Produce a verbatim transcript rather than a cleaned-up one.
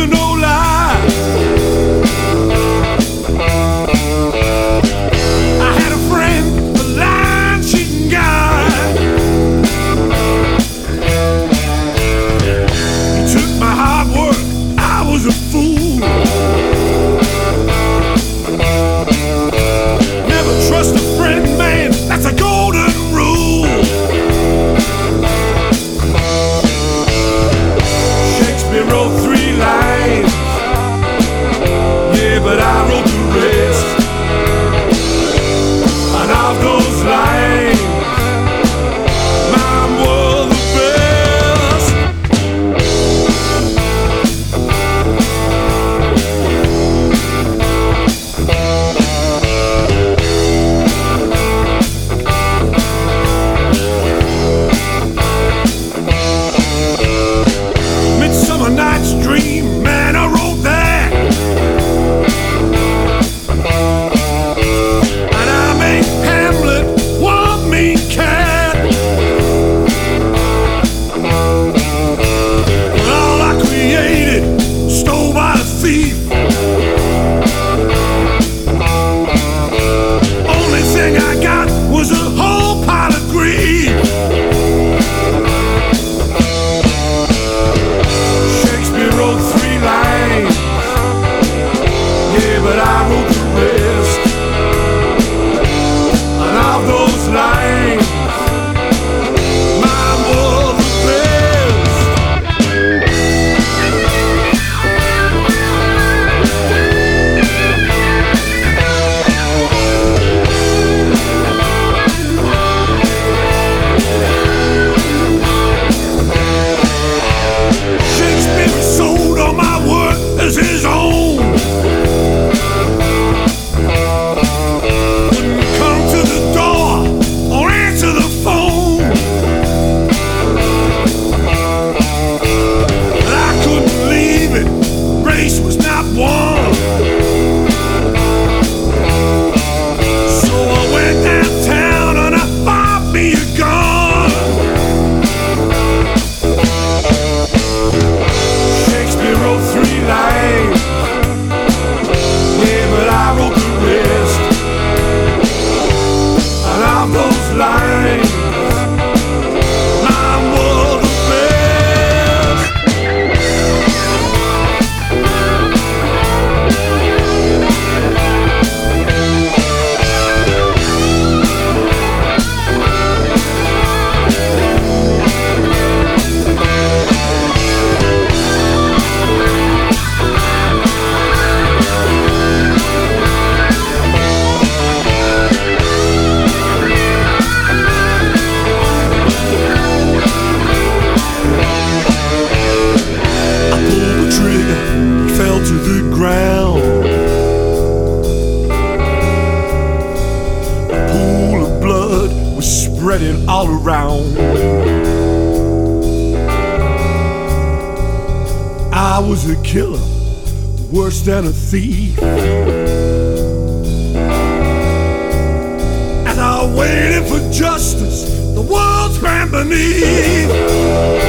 you no lie. I had a friend, a line-cheating guy. He took my hard work, I was a fool. Never trust a friend, man, that's a golden rule. Shakespeare wrote three lines, yeah, but I wrote the rest. And of those lines, mine were the best. Midsummer Night's Dream, man, I wrote that. And I made Hamlet one mean cat. And all I created, stole by the thief. Only thing I got was a whole pot of grief. Shakespeare wrote three lines, yeah, but I wrote the rest. And of those lines, mine were the best. Shakespeare sold all my work as his own. Wouldn't come to the door or answer the phone. But I couldn't leave it, race was not won. So I went downtown and I bought me a gun. Shakespeare wrote three lines, yeah, but I wrote the rest. And of those lines, mine were the best. I pulled the trigger, he fell to the ground. A pool of blood was spreading all around. I was a killer, worse than a thief. As I waited for justice, the world sprang beneath.